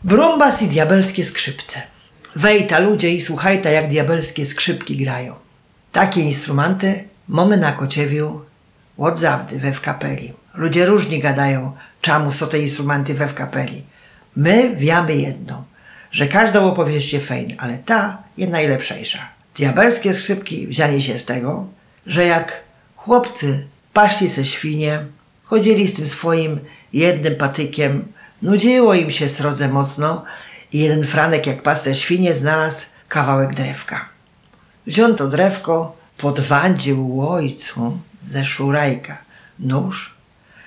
Brumbas i diabelskie skrzypce. Wejta ludzie i słuchajta, jak diabelskie skrzypki grają. Takie instrumenty mamy na Kociewiu od zawdy we w kapeli. Ludzie różni gadają, czemu są te instrumenty we w kapeli. My wiemy jedno, że każdą opowieść jest fajna, ale ta jest najlepszejsza. Diabelskie skrzypki wzięli się z tego, że jak chłopcy paśli se świnie, chodzili z tym swoim jednym patykiem, nudziło im się srodze mocno i jeden Franek, jak pasł te świnie, znalazł kawałek drewka. Wziął to drewko, podwadził ojcu ze szurajka nóż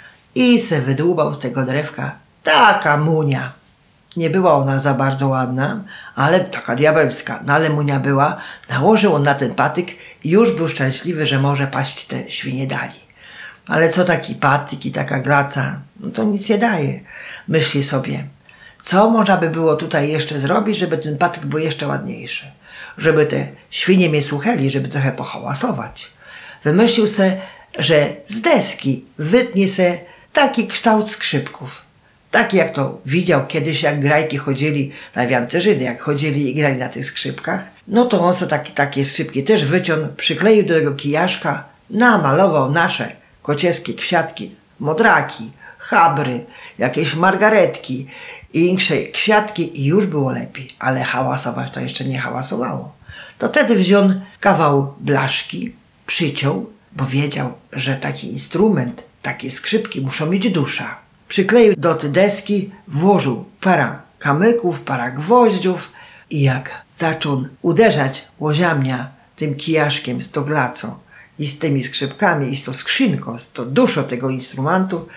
i se wydłubał z tego drewka taka munia. Nie była ona za bardzo ładna, ale taka diabelska. No ale munia była. Nałożył on na ten patyk i już był szczęśliwy, że może paść te świnie dali. Ale co taki patyk i taka glaca? No to nic nie daje. Myśli sobie, co można by było tutaj jeszcze zrobić, żeby ten patyk był jeszcze ładniejszy? Żeby te świnie mnie słuchali, żeby trochę pohałasować. Wymyślił se, że z deski wytnie se taki kształt skrzypków. Taki jak to widział kiedyś, jak grajki chodzili na wiance Żydy, jak chodzili i grali na tych skrzypkach. No to on se takie skrzypki też wyciął, przykleił do tego kijaszka, namalował nasze kociewskie kwiatki, modraki, chabry, jakieś margaretki i inne kwiatki i już było lepiej. Ale hałasować to jeszcze nie hałasowało. To wtedy wziął kawał blaszki, przyciął, bo wiedział, że taki instrument, takie skrzypki muszą mieć dusza. Przykleił do tej deski, włożył para kamyków, para gwoździów i jak zaczął uderzać łoziamia tym kijaszkiem z tą glacą i z tymi skrzypkami i z tą skrzynką, z tą duszą tego instrumentu,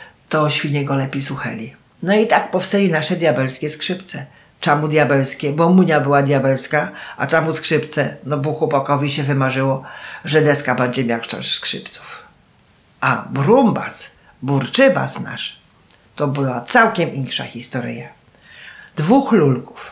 to świnie go lepiej słuchali. No i tak powstali nasze diabelskie skrzypce. Czemu diabelskie? Bo munia była diabelska, a czemu skrzypce? No bo chłopakowi się wymarzyło, że deska będzie miał kształt skrzypców. A Brumbas, burczybas nasz, to była całkiem inksza historia. Dwóch lulków.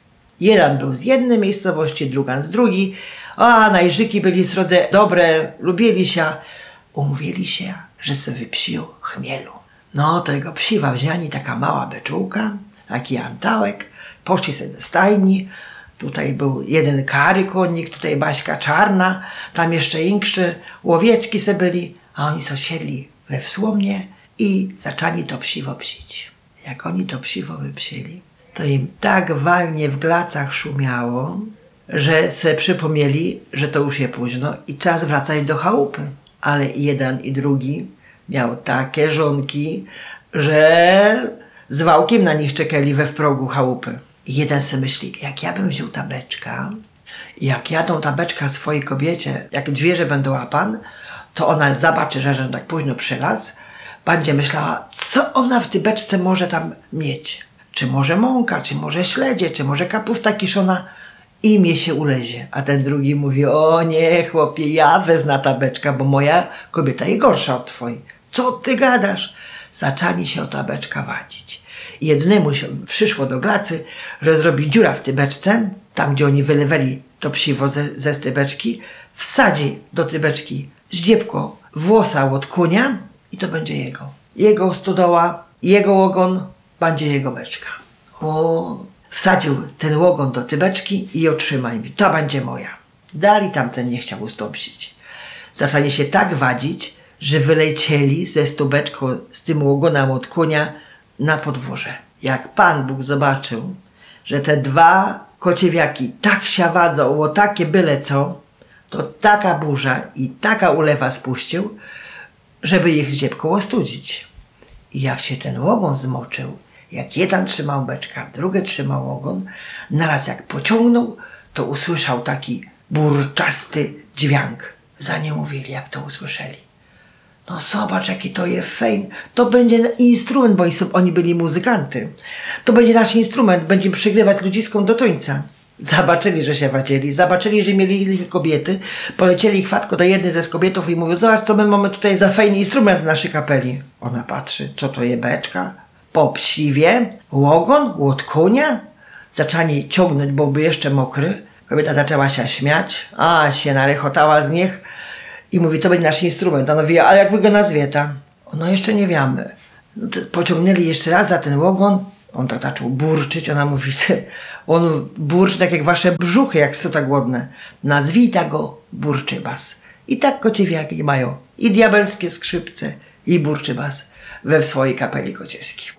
Jeden był z jednej miejscowości, druga z drugiej, a najżyki byli srodze dobre, lubili się, umówili się, że se wypsiją chmielu. No to jego psiwa wzięli, taka mała beczułka, taki antałek, poszli sobie do stajni, tutaj był jeden kary konik, tutaj Baśka czarna, tam jeszcze inkszy, łowieczki se byli, a oni sosiedli we wsłomnie i zaczęli to psiwo psić. Jak oni to psiwo wypsili, to im tak walnie w glacach szumiało, że se przypomnieli, że to już jest późno i czas wracać do chałupy. Ale i jeden i drugi miał takie żonki, że z wałkiem na nich czekali we wprogu chałupy. I jeden se myśli, jak ja bym wziął tabeczka i jak ja tą tabeczkę swojej kobiecie, jak zwierzę będę łapan, to ona zobaczy, że tak późno przylazł, będzie myślała, co ona w tybeczce może tam mieć. Czy może mąka, czy może śledzie, czy może kapusta kiszona. I mnie się ulezie. A ten drugi mówi, o nie chłopie, ja wezmę tabeczka, bo moja kobieta jest gorsza od twojej. Co ty gadasz? Zaczęli się o tabeczka wadzić. I jednemu się przyszło do glacy, że zrobi dziura w tybeczce, tam gdzie oni wylewali to psiwo ze tybeczki, wsadzi do tybeczki zdziebko włosa od konia i to będzie jego. Jego stodoła, jego ogon, będzie jego beczka. Wsadził ten łogon do tybeczki i otrzymał. Mówi, to będzie moja. Dali tamten nie chciał ustąpić. Zaczęli się tak wadzić, że wylecieli ze stubeczką z tym łogonem od konia na podwórze. Jak Pan Bóg zobaczył, że te dwa kociewiaki tak się wadzą, o takie byle co, to taka burza i taka ulewa spuścił, żeby ich zdziebką ostudzić. I jak się ten łogon zmoczył, jak jeden trzymał beczka, drugi trzymał ogon, naraz jak pociągnął, to usłyszał taki burczasty dźwięk. Za nie mówili, jak to usłyszeli. No zobacz, jaki to jest fejn. To będzie instrument, bo oni byli muzykanty. To będzie nasz instrument, będziemy przygrywać ludziską do tańca. Zobaczyli, że się wadzieli, zobaczyli, że mieli kobiety, polecieli chwatko do jednej ze kobietów i mówią, zobacz, co my mamy tutaj za fajny instrument w naszej kapeli. Ona patrzy, co to jest beczka? Po psiwie, łogon, łot konia. Zaczęli ciągnąć, bo był jeszcze mokry. Kobieta zaczęła się śmiać, a się narechotała z nich i mówi, to będzie nasz instrument. Ona mówi, a jak wy go nazwiecie? No jeszcze nie wiemy. No pociągnęli jeszcze raz za ten łogon On tak zaczął burczyć, ona mówi, on burczy tak jak wasze brzuchy, jak stota głodne. Nazwij go burczybas. I tak kociewiaki mają i diabelskie skrzypce, i burczybas we swojej kapeli kocieskiej.